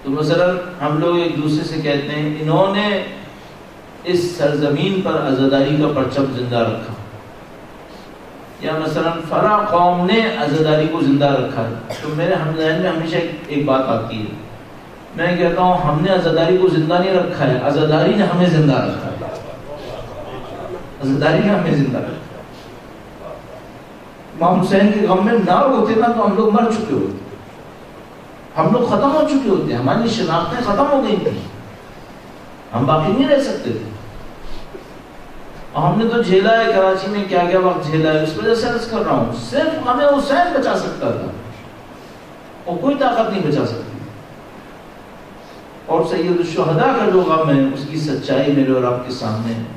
تو مثلا ہم لوگ ایک دوسرے سے کہتے ہیں انہوں نے اس سرزمین پر عزاداری کا پرچم زندہ رکھا، یا مثلا فلاں قوم نے عزاداری کو زندہ رکھا، تو میرے ذہن میں ہمیشہ ایک بات آتی ہے، میں کہتا ہوں ہم نے عزاداری کو زندہ نہیں رکھا ہے، عزاداری نے ہمیں زندہ رکھا ہے، عزاداری نے ہمیں زندہ رکھا ہے۔ امام حسین کے غم میں نہ ہوتے نا تو ہم لوگ مر چکے ہوتے، ہم لوگ ختم ہو چکے ہوتے، ہماری شناختیں ختم ہو گئی تھیں، ہم باقی نہیں رہ سکتے تھے۔ اور ہم نے تو جھیلا ہے کراچی میں کیا کیا وقت جھیلا ہے، اس وجہ سے عرض کر رہا ہوں صرف ہمیں حسین بچا سکتا تھا اور کوئی طاقت نہیں بچا سکتی۔ اور سید الشہداء کا جو غم ہے اس کی سچائی میرے اور آپ کے سامنے ہے۔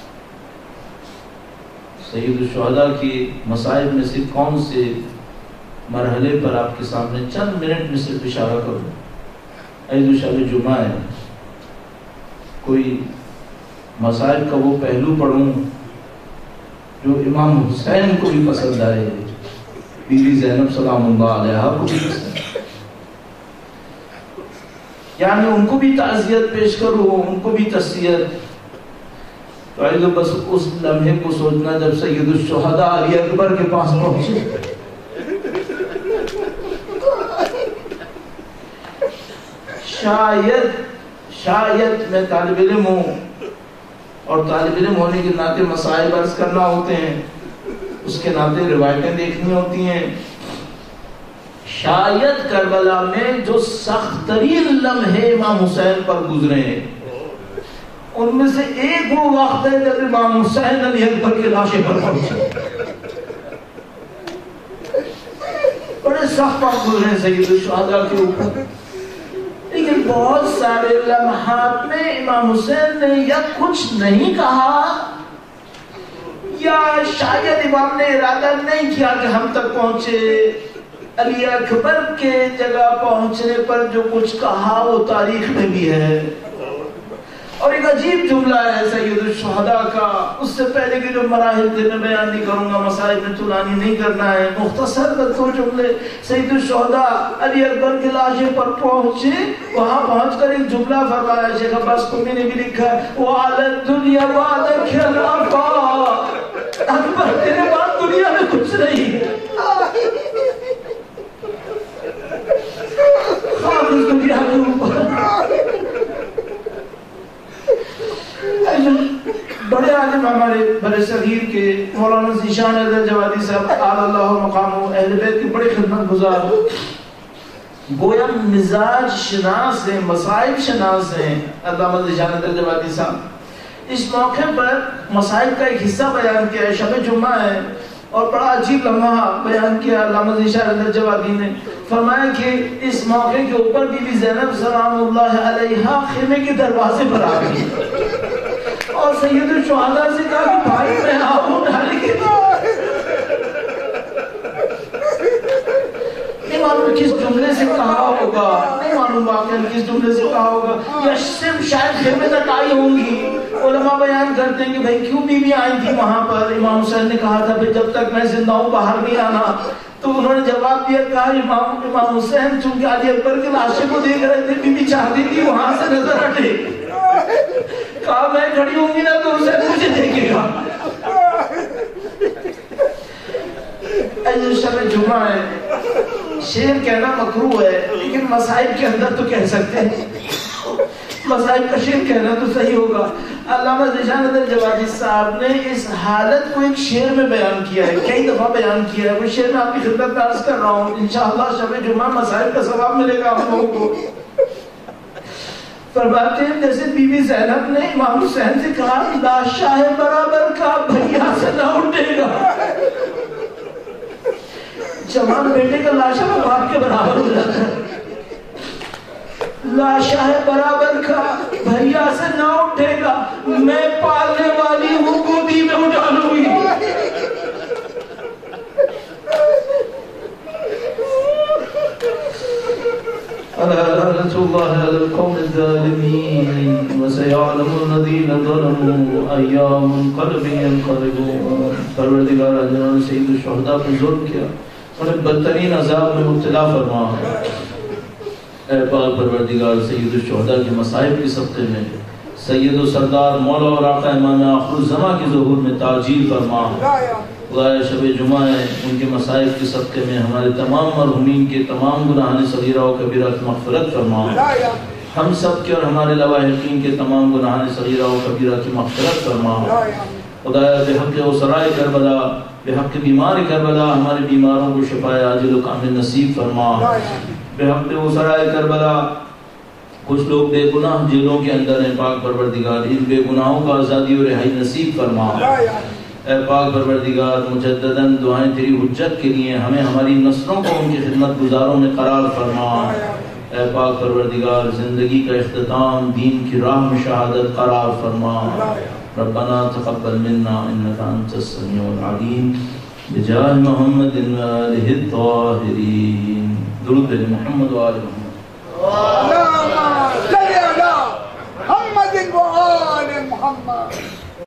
سید الشہداء کی مصائب میں سے کون سے مرحلے پر آپ کے سامنے چند منٹ میں صرف اشارہ کروں۔ عید شب جمعہ ہے، کوئی مصائب کا وہ پہلو پڑھوں جو امام حسین کو بھی پسند آئے، بیوی زینب سلام اللہ علیہا کو بھی پسند آئے، یعنی ان کو بھی تعزیت پیش کروں، ان کو بھی تسلیت۔ تو بس اس لمحے کو سوچنا جب سید الشہداء علی اکبر کے پاس پہنچے، شاید میں طالب علم ہوں اور طالب علم ہونے کے ناطے مسائل عرض کرنا ہوتے ہیں، اس کے ناطے روایتیں دیکھنی ہوتی ہیں۔ شاید کربلا میں جو سخت ترین لمحے امام حسین پر گزرے ہیں ان میں سے ایک وہ وقت ہے جب امام حسین علی اکبر کے لاشے پر پہنچے۔ بڑے سخت وقت گزرے ہیں سید الشہداء کے اوپر، لیکن بہت سارے لمحات میں امام حسین نے یا کچھ نہیں کہا یا شاید امام نے ارادہ نہیں کیا کہ ہم تک پہنچے۔ علی اکبر کے جگہ پہنچنے پر جو کچھ کہا وہ تاریخ میں بھی ہے، اور ایک عجیب جملہ ہے سید الشہداء کا۔ اس سے پہلے کے جو مراحل تھے میں بیان نہیں کروں گا، مسائل میں طولانی نہیں کرنا ہے، مختصر دو جملے۔ سید الشہداء علی اکبر کے لاشے پر پہنچے، وہاں پہنچ کر ایک جملہ فرمایا، شیخ عباس قمی نے بھی لکھا ہے، وَعَلَى الدُّنْيَا بَعْدَ خِلَافَةٍ، اکبر تیرے بعد دنیا میں کچھ نہیں، خواہ اس دنیا کے اوپر۔ بڑے عالم ہمارے برصغیر کے مولانا ذیشان حیدر جوادی صاحب اعلی اللہ مقامہ، اہل بیت کے بڑے خدمت گزار، گویا مزاج شناس ہیں، مصائب شناس ہیں علامہ ذیشان حیدر جوادی صاحب۔ اس موقع پر مصائب کا ایک حصہ بیان کیا ہے، شب جمعہ ہے، اور بڑا عجیب لمحہ بیان کیا علامہ ذیشان حیدر جوادی نے۔ فرمایا کہ اس موقع کے اوپر بی بی زینب سلام اللہ علیہا خیمے کے دروازے پر آ گئی اور سید الشہداء سے کہا کہ بھائی میں آؤں ڈھالے کے نہیں معلوم کس جملے سے کہا ہوگا، نہیں معلوم واقعا کس جملے سے کہا ہوگا، یا صرف شاید خیمے تک آئی ہوں گی۔ علماء بیان کرتے ہیں کہ بھائی کیوں بیوی آئی تھی وہاں پر؟ امام حسین نے کہا تھا جب تک میں زندہ ہوں باہر نہیں آنا، تو انہوں نے جواب دیا، کہا امام حسین چونکہ علی اکبر کے لاشے کو دیکھ رہے تھے، بیوی چاہتی تھی وہاں سے نظر ہٹے، کہا میں کھڑی ہوں گی نا تو اسے مجھے دیکھے گا۔ شب جمعہ ہے، شعر کہنا مکروہ ہے لیکن مسائل کے اندر تو کہہ سکتے ہیں، مسائل کا شعر کہنا تو صحیح ہوگا۔ علامہ ذیشان حیدر جوادی صاحب نے اس حالت کو ایک شعر میں بیان کیا ہے، کئی دفعہ بیان کیا ہے، وہ شعر میں آپ کی خدمت میں عرض کر رہا ہوں، انشاءاللہ شب جمعہ مسائل کا ثواب ملے گا ہم لوگوں کو۔ فرماتے ہیں جیسے بی بی زینب نے امام حسین سے کہا لاشا ہے برابر کا بھیا سے نہ اٹھے گا، جوان بیٹے کا لاشا باپ کے برابر ہو جاتا ہے، لاشا ہے برابر کا بھیا سے نہ اٹھے گا، میں پالنے والی ہوں گودی میں اٹھا لوں گی۔ لعنة الله على القوم الظالمين وسيعلم الذين ظلموا أي منقلب ينقلبون۔ پروردگار جنہوں نے سید الشہداء پر ظلم کیا انہیں بدترین عذاب میں مبتلا فرما، اے پاک پروردگار سید الشہداء کے مصائب کے صدقے میں سید و سردار مولا اور آقا امام آخر الزماں کے ظہور میں تعجیل فرما. خدایا شب جمعہ ہے، ان کے مصائب کے صدقے میں ہمارے تمام مرحومین کے تمام گناہان صغیرہ و کبیرہ کی مغفرت فرما. ہم سب کے اور ہمارے لواحقین کے تمام گناہان صغیرہ و کبیرہ کی مغفرت فرما. خدایا بحق اسرائے کربلا، بحق بیمار کربلا ہمارے بیماروں کو شفائے عاجل و کامل نصیب فرما. بحق اسرائے کربلا کچھ لوگ بے گناہ جیلوں کے اندر ہیں، پاک پروردگار ان بے گناہوں کا آزادی و رہائی نصیب فرما. اے پاک پروردگار مجدداً دعائیں تیری حجت کے لیے ہمیں ہماری نسلوں کو ان کی خدمت گزاروں میں قرار فرما. اے پاک پروردگار زندگی کا اختتام دین کی راہ میں شہادت قرار فرما. ربنا تقبل منا انك انت السميع العليم بجاه محمد وآله الطاهرين. درود بر محمد وآل محمد. اللهم صل على محمد وآل محمد.